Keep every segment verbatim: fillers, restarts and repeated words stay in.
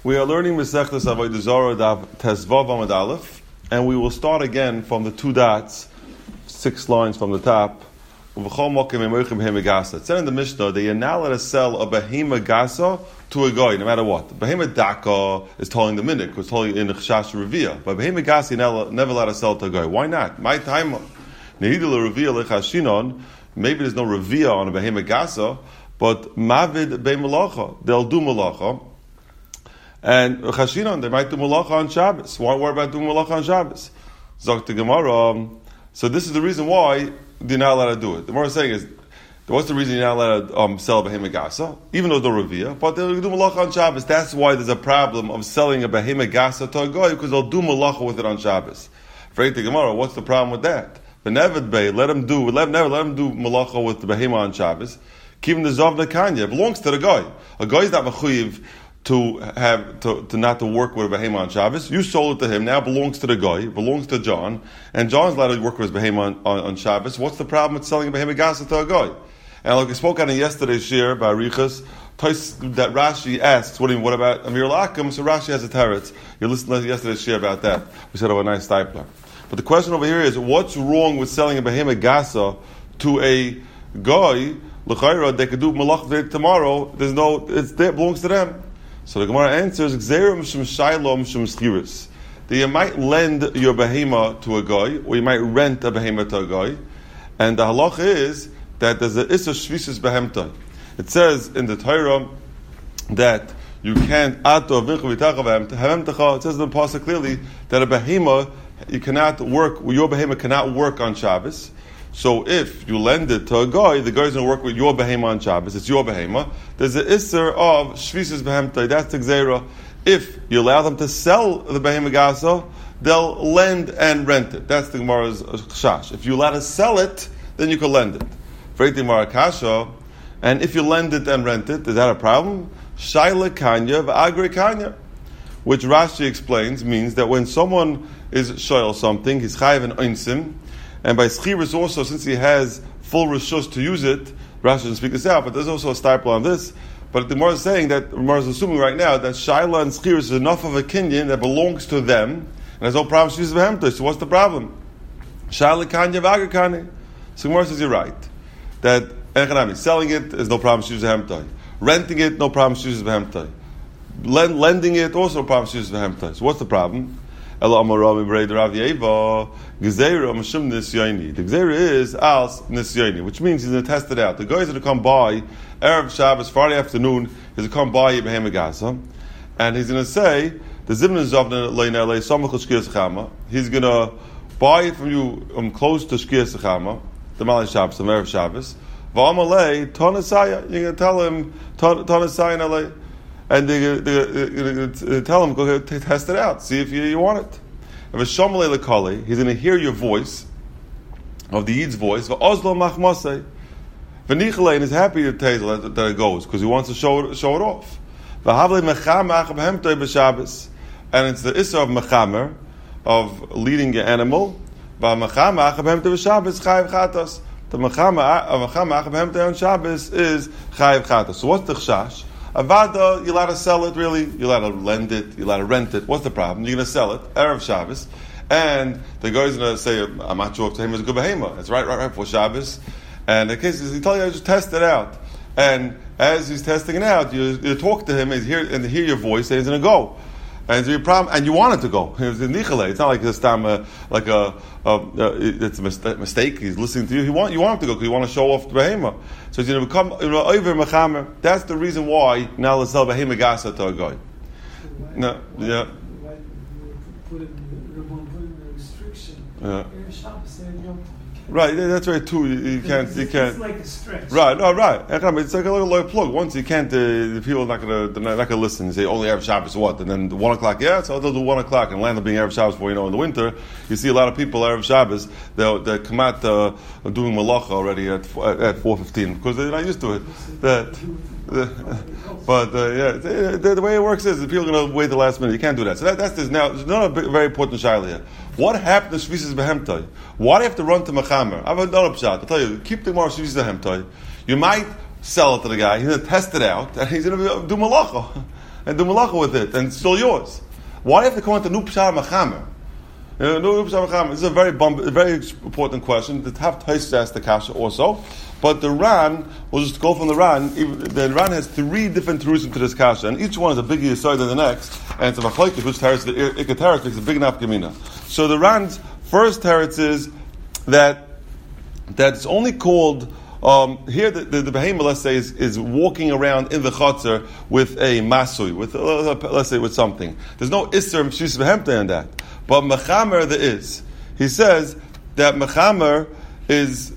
We are learning Masechtas Avodah Zarah Daf Tezvav Amud Aleph, and we will start again from the two dots, six lines from the top. It said in the Mishnah that you're not allowed to sell a behema gasa to a guy, no matter what. The behema daka is telling the minhag, it's telling in the chash revia. But behema gasa you're never allowed to sell to a guy. Why not? My time, maybe there's no revia on a behema gasa, but mavid be malacha, they'll do malacha. And chashinon, they might do malacha on Shabbos. Why worry about doing malacha on Shabbos? Zok the Gemara. So this is the reason why you're not allowed to do it. The Gemara is saying is, what's the reason you're not allowed to um, sell a behema gasa, even though they're revia, but they'll do malacha on Shabbos. That's why there's a problem of selling a behema gasa to a guy, because they'll do malacha with it on Shabbos. For the Gemara, what's the problem with that? But never bay, let them do, let, never let them do malacha with the behema on Shabbos. Keep him the zavna kanya. It belongs to the guy. A guy is not mechuyev to have to, to not to work with a behema on Shabbos. You sold it to him, now it belongs to the guy, it belongs to John, and John's allowed to work with his behema on, on, on Shabbos. What's the problem with selling a behema gasa to a guy? And like we spoke on in yesterday's shir by Arichas, that Rashi asks, what, what about Amir Lakim? So Rashi has a teretz. You listened to yesterday's shir about that. We said, oh, a nice stipler. But the question over here is, what's wrong with selling a behema gasa to a guy? L'chayra, they could do malach tomorrow. There's no, it's, it belongs to them. So the Gemara answers, that you might lend your behema to a guy, or you might rent a behema to a guy, and the halacha is that there's a issa shvisus behemta. It says in the Torah that you can't ato avincha v'itacha behemtacha. It says in the pasuk clearly that a behema, you cannot work, your behema cannot work on Shabbos. So if you lend it to a guy, the guy's going to work with your behema on Shabbos. It's your behema. There's the isser of shvisus behemtai. That's the gzeira. If you allow them to sell the behema gasa, they'll lend and rent it. That's the Gemara's chash. If you allow to sell it, then you can lend it. Freit Gemara kasha. And if you lend it and rent it, is that a problem? Shaila kanya v'agri kanya, which Rashi explains means that when someone is shoyel something, he's chayiv and oinsim. And by Schiris also, since he has full rishus to use it, Rashi doesn't speak this out, but there's also a staple on this. But the Gemara is saying that, the Gemara is assuming right now, that Shaila and Schiris is enough of a kinyan that belongs to them, and there's no problem to use Vehemtai. So what's the problem? Shaila kanya v'agar kanya. So Gemara says you're right. That Echanami, selling it is no problem to use Vehemtai. Renting it, no problem to use Vehemtai. Lend, lending it, also no problem to use Vehemtai. So what's the problem? The Gzeira is als nisyoni, which means he's going to test it out. The guy is going to come by Erev Shabbos, Friday afternoon, he's going to come by Behema Gasa, and he's going to say, the Zimna Zavna Leinele Samach Shkiyas Chama, he's going to buy it from you um, close to Shkiyas Chama, the Malay Shabbos, the Erev Shabbos, V'amalei, Tonasaya, you're going to tell him, Tonasaya Nalei, and they're going to tell him, go test it out, see if you, you want it. If a Shomalei Lekali, he's going to hear your voice, of the Yid's voice, V'ozlo Machmasei. V'nichalein is happy to tell that, that it goes, because he wants to show it, show it off. V'havlei Mechamach B'hemtoi B'Shabbos. And it's the Issa of Mechamer, of leading your animal. V'mechamach B'hemtoi B'Shabbos, Chayiv Chatas. The Mechamach B'hemtoi on Shabbos is Chayiv Chatas. So what's the Chash? Avada, you're allowed to sell it, really. You're allowed to lend it. You're allowed to rent it. What's the problem? You're going to sell it, Erev Shabbos, and the guy's going to say, I'm not sure if to him is a good behema. It's right, right, right for Shabbos. And the case is, he tells you, just test it out. And as he's testing it out, you, you talk to him and hear, and hear your voice, and he's going to go. And so your problem, and you want it to go. It's not like this time, uh, like a, a, a, it's a mistake. He's listening to you. He want, you want him to go because you want to show off the behema. So he's going to become over mechamer. That's the reason why now let's sell behema gasa to a guy. Why, no, why, yeah. Why put it, put a restriction? Yeah. You right, that's right too. You, you can't, you can't. It's like a stretch. Right, no, right. It's like a little low plug. Once you can't, uh, the people are not going to, they're not going to listen. You say only Erev Shabbos, what? And then one o'clock, yeah, so they'll do one o'clock and land up being Erev Shabbos. For you know, in the winter, you see a lot of people Erev Shabbos. They they come out uh, doing malacha already at at four fifteen because they're not used to it. That. But uh, yeah, the, the, the way it works is the people are going to wait the last minute. You can't do that. So that, that's there's now there's not a big, very important shaila here. What happened to shvisus behemtai? Why do you have to run to mechamer? I have another pshat. I'll tell you. Keep the more shvisus behemtai. You might sell it to the guy. He's going to test it out, and he's going to do malacha. and do malacha with it, and it's still yours. Why do you have to come into new pshar machamer? You know, this is a very bump, a very important question. The Tav Tais asked the kasha also, but the Ran, we'll just go from the Ran. The Ran has three different terusim to this kasha, and each one is a bigger yesod than the next, and it's a machlokes which teretz the ikar teretz makes a big enough gemina. So the Ran's first teretz is that that it's only called. Um, here, the, the, the behemoth, let's say, is, is walking around in the chotzer with a masui, with uh, let's say with something. There's no isser mshis behemta in that, but mechamer there is. He says that mechamer is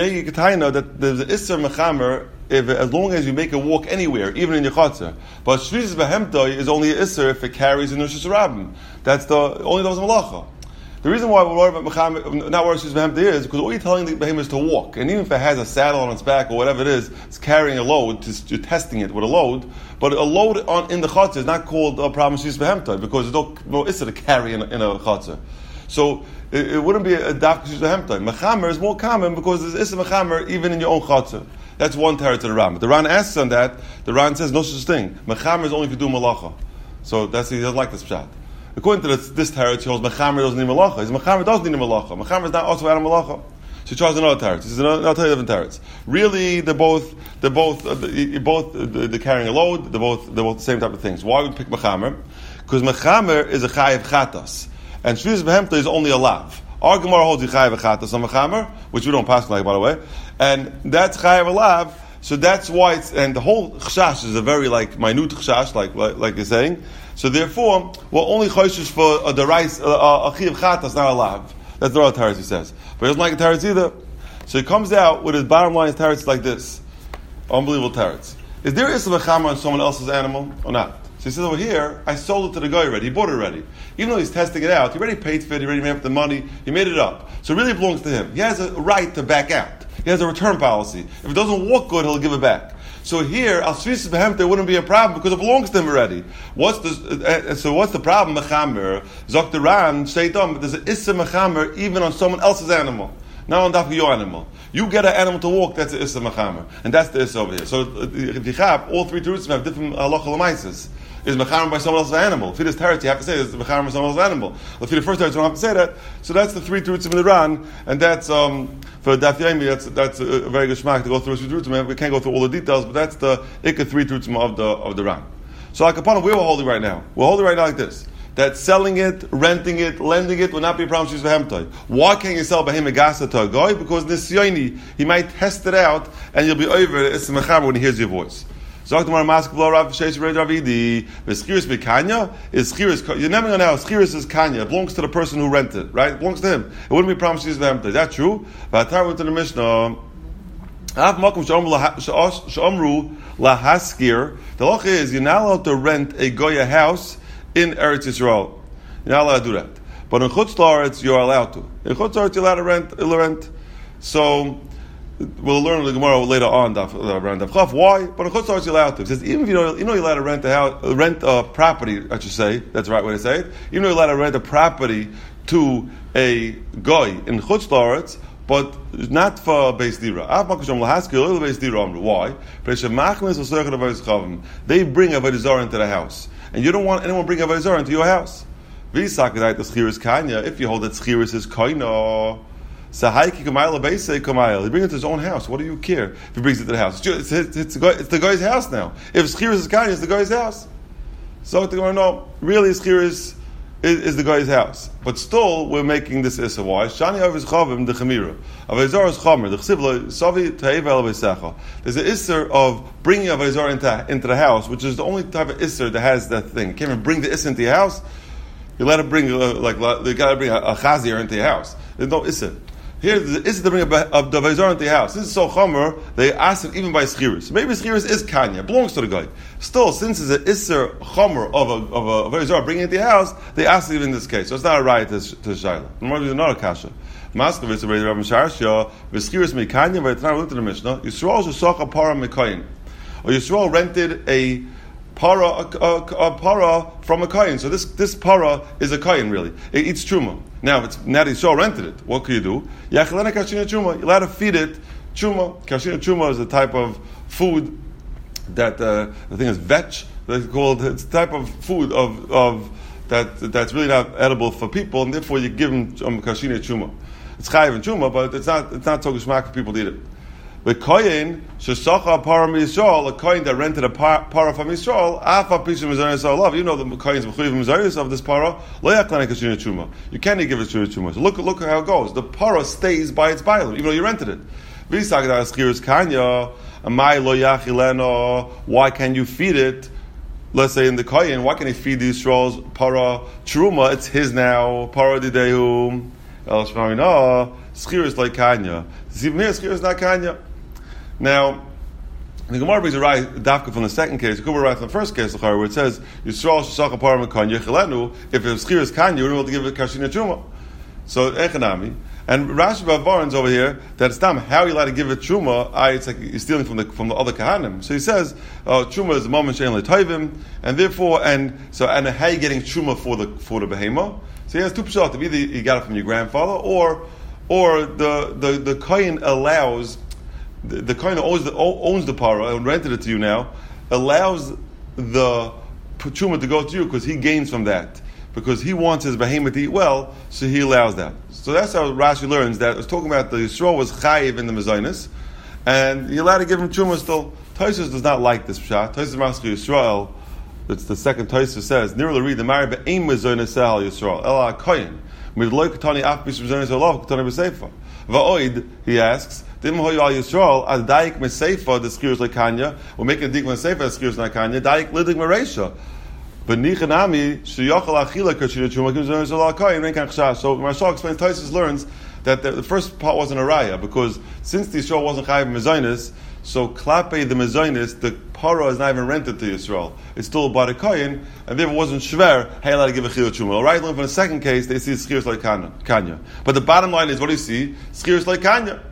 that there's an isser mechamer if as long as you make a walk anywhere, even in your chotzer. But shvis behemta is only an isser if it carries in nushis rabbim. That's the only those malacha. The reason why we're worried about mechamer, not worried about behemah is because all you're telling the behemoth is to walk, and even if it has a saddle on its back or whatever it is, it's carrying a load. Just, you're testing it with a load, but a load on in the chatzah is not called a problem shis behemah because there's no no issa to carry in a, in a chatzah. So it, it wouldn't be a dak shis behemah. Mechamer is more common because there's issa mechamer even in your own chatzah. That's one teretz to the Ran. But the Ran asks on that. The Ran says no such thing. Mechamer is only if you do malacha. So that's he doesn't like this pshat. According to this, this teretz, he holds mechamer doesn't need malacha. His mechamer does need malacha. Mechamer is not also out of malacha. So he tries another teretz. He says another, another different teretz. Really, they're both they're both uh, they're both uh, they're carrying a load. They're both they're both the same type of things. Why would we pick mechamer? Because mechamer is a chayiv chatas, and shvis behemta is only a lav. Our Gemara holds the chayiv chatas on mechamer, which we don't pass like, by the way, and that's chayiv a lav. So that's why it's, and the whole chashash is a very like minute chashash, like like, like you're saying. So therefore, we're only choshesh for a derais a chiv chatas, not a lav. That's the other teretz he says, but he doesn't like a teretz either. So he comes out with his bottom line teretz like this, unbelievable teretz. Is there issa mechamer on someone else's animal or not? So he says over here, I sold it to the guy already. He bought it already. Even though he's testing it out, he already paid for it. He already made up the money. He made it up. So it really belongs to him. He has a right to back out. He has a return policy. If it doesn't walk good, he'll give it back. So here, al shvis behemta, there wouldn't be a problem because it belongs to him already. What's the uh, so? What's the problem? Mechamer zok the Ran sheitam. There's an issa mechamer even on someone else's animal, not on top of your animal. You get an animal to walk, that's an issa mechamer, and that's the issa over here. So if you have all three terutzim have different halacha l'maises. Is mechamer by someone else's animal? If it is teretz, you have to say it's mechamer by someone else's animal. If you're the first teretz, you don't have to say that. So that's the three terutzim in the Ran, and that's um, for Daf Yomi. That's that's a very good shmak to go through three terutzim. We can't go through all the details, but that's the ikka three terutzim of the of the Ran. So like upon where we're holding right now, we're holding right now like this: that selling it, renting it, lending it will not be a problem. She's behemtoi. Why can't you sell behemah gasa to a guy? Because nisyoni, he might test it out, and you'll be over it's a mechamer when he hears your voice. Zok the mask blow Rav Sheish Red Ravidi. V'schiris bekanya is schiris. You never know now. Schiris is kanya. It belongs to the person who rented, right? It belongs to him. It wouldn't be promised to them. Is that true? V'atar went to the Mishnah. Av makom she'omru lahaskir. The law is you're not allowed to rent a goya house in Eretz Yisrael. You're not allowed to do that. But in Chutz La'aretz you're allowed to. In Chutz La'aretz you're allowed to rent. rent. So. We'll learn the Gemara later on around Daf Chaf. Why? But in Chutz La'aretz you're allowed to. It says even if you know you know you're allowed to rent a house, rent a property. I should say that's the right way to say it. Even though you're allowed to rent a property to a guy in Chutz La'aretz, but not for Beis Dira. Why? They bring avodah zarah into the house, and you don't want anyone bring avodah zarah into your house. If you hold that schiris is koino. He brings it to his own house. What do you care if he brings it to the house? It's, it's, it's, it's the guy's house now. If Schiris is Kanye, it's the guy's house. So the Gemara, no, really Schiris is, is the guy's house. But still, we're making this issa. Why? Shani Aviz Chavim the Chamira. Avizar is Chamer. The Chsivla Savi Ta'iv El Beisecha. There's an issa of bringing Avizar into into the house, which is the only type of issa that has that thing. You can't even bring the issa into your house. You let it bring uh, like you got to bring a, a chazir into your house. There's no issa. Here, the issa to bring a davayzor into the house. This is so chomer, they ask it even by schiris. Maybe schiris is kanya, belongs to the guy. Still, since it's an issa chomer of a of a davayzor bringing it into the house, they ask it even in this case. So it's not a right to to shayla. Normally, it's not a kasha. Maskovitz already Rav Misharsha v'schiris mekanya v'etnan looked at the Mishnah. Yisrael shesach a para mekayin, or Yisrael rented a para a, a, a para from a kayin. So this this para is a kayin really. It eats truma. Now, if it's now that Yisrael rented it, what can you do? Yachalena kashina truma. You're allowed to feed it truma. Kashina truma is a type of food that uh, the thing is vetch. That's called, it's a type of food of, of that that's really not edible for people, and therefore you give them um, kashina chuma. It's chayiv and chuma, but it's not it's not so geschmack for people to eat it. But koyin shesacha para Yisrael, a koyin that rented a par, para from Yisrael, afa pishim mizaris alav. You know the koyin's mechuyev mizaris of this para. Lo yaklani kashina chuma. You can't give it kashina chuma. So look look how it goes. The para stays by its bailam, even though you rented it. V'isagda askiris kanya. Amai lo yachileno. Why can you feed it? Let's say in the koyin, why can he feed the Yisrael's para truma? It's his now. Para didehu. El shmamina. Skiris like kanya. See here, skiris not kanya. Now, the Gemara brings a right dafka from the second case. The Gemara right from the first case, where it says Yisrael shesach aparim kanya yechelenu. If it's skiris kanya, you're able to give it kashina truma. So echanami and Rashi Bavarans over here that it's tam how you allowed to give it truma. I it's like you're stealing from the from the other kahanim. So he says uh, truma is a moment shein le'toivim, and therefore and so and how you getting truma for the for the behema. So he has two pshat. Either you got it from your grandfather, or or the the the kohen allows. The, the kohen owns the, owns the para and rented it to you now, allows the truma to go to you because he gains from that. Because he wants his behemoth to eat well, so he allows that. So that's how Rashi learns that. It was talking about the Yisrael was chayiv in the mezainis, and you're allowed to give him truma still. Tosfos does not like this pshat. Tosfos Maskeh Yisrael, that's the second Tosfos says, near the read the Mari be'ein mezainis sehal Yisrael, ela kohen. Midloi katani af bish mezainis olav katani b'seifa. Va'oid, he asks, Dim hoyu al Yisrael, ad daik meseifa, the skirs like Kanya, or making a dik meseifa, the skirs like Kanya, daik lidig mereisha. But nichanami, sheyachal achila kashina chuma, kim zonis ala koyin, rein kan chashash. So Marshal explains, Tosfos learns that the, the first part wasn't a raya, because since the Yisrael wasn't chayiv mezainis, so klape the mezainis, the para is not even rented to Yisrael. It's still by the koyin, and therefore it wasn't shver, hey, allowed to give a chila chuma. All right, from the second case, they see skirs like Kanya. But the bottom line is, what do you see? Skirs like Kanya.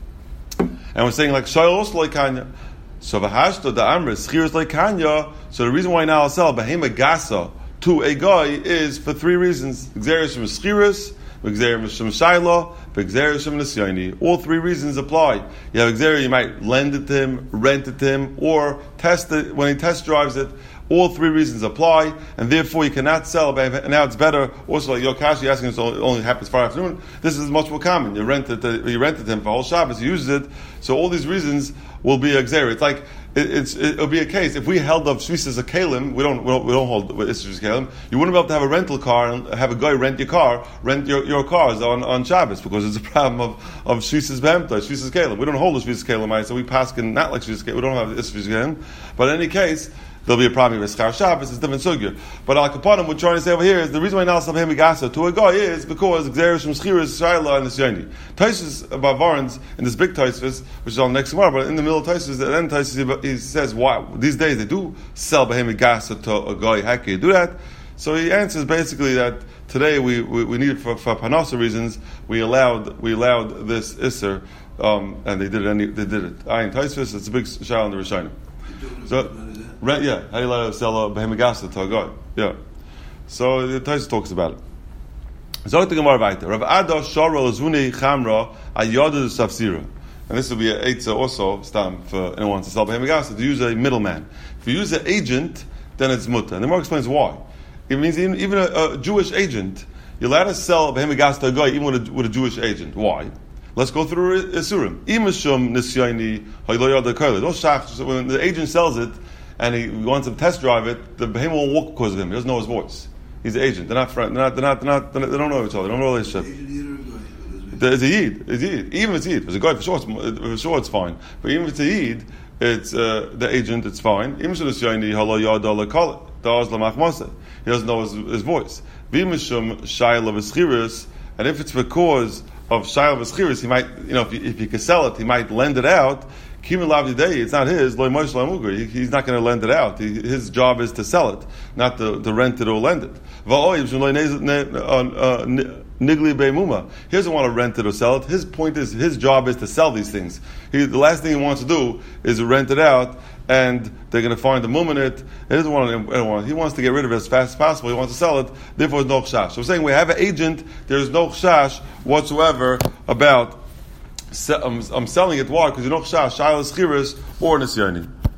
And we're saying like Shoyl also like Kanya. So v'hashto da amris skirs like Kanya. So the reason why now I'll sell behema gasa to a guy is for three reasons. Xeris from skiris, xeris from shayla, xeris from nisyoni. All three reasons apply. You have xeris, you might lend it to him, rent it to him, or test it when he test drives it. All three reasons apply, and therefore you cannot sell. And now it's better. Also, like Yokash, you're asking, so it only happens Friday afternoon. This is much more common. You rent it, to, you rented him for whole Shabbos. He uses it. So all these reasons will be exer. It's like it, it's it'll be a case if we held up Shvis as a kalim. We don't we don't, we don't hold Shvis kalim. You wouldn't be able to have a rental car and have a guy rent your car, rent your, your cars on, on Shabbos because it's a problem of of Shvis behemta, Shvis kalim. We don't hold a Shvis kalim, so we pass can not like Shvis kalim. We don't have Shvis kalim. But in any case, there'll be a problem with Schar Shabbos, it's different sugya. But Al Kapanim, we're trying to say over here is the reason why now Sabhem Gasa to a guy is because Xeris from Schiris, Shaila, and Nisyoni. Tosfos Bavarans in this big Tosfos, which is on next tomorrow, but in the middle of Tosfos, the end Tosfos, he says, why? These days they do sell Behem Gasa to a guy, how can you do that? So he answers basically that today we, we, we need it for, for Panasa reasons, we allowed we allowed this Isser, um, and they did it, any, they did it. Ayin Tosfos, it's a big Shaila in the Rishonim. So, Rent, yeah, how you let sell a behemah gasa to a guy? Yeah. So the Tosfos talks about it. Zog the Gemara weiter. Rav Ada Shara Lazuni Chamra Ayodu Safsira. And this will be an eitzah also stam for anyone who wants to sell behemah gasa to use a middleman. If you use an agent, then it's mutter. And the Gemara explains why. It means even, even a, a Jewish agent, you're allowed to sell a behemah gasa to a guy even with a, with a Jewish agent. Why? Let's go through Isurim. Imashum Nisyoni Hayloyad Koyle. When the agent sells it, and he wants to test drive it, the behemoth won't walk because of him. He doesn't know his voice. He's an agent. They're not friends. They're not. They're not. They're not. They're not they don't know each other. They don't know a relationship. It's a yid. It's a yid. Even if it's a yid, if it's a guy for sure, it's, for sure it's fine. But even if it's a yid, it's uh, the agent. It's fine. Even if it's a yid, he doesn't know his, his voice. And if it's because of shayla v'schiris, he might, you know, if he, if he can sell it, he might lend it out. It's not his. He's not going to lend it out. He, his job is to sell it, not to, to rent it or lend it. He doesn't want to rent it or sell it. His point is, his job is to sell these things. He, the last thing he wants to do is rent it out, and they're going to find the mum in it. He doesn't want to, he wants to get rid of it as fast as possible. He wants to sell it. Therefore, there's no chashash. So we're saying we have an agent. There's no chashash whatsoever about I'm, I'm selling it. Why? Because you know chashash, shayla schiris or nisyoni.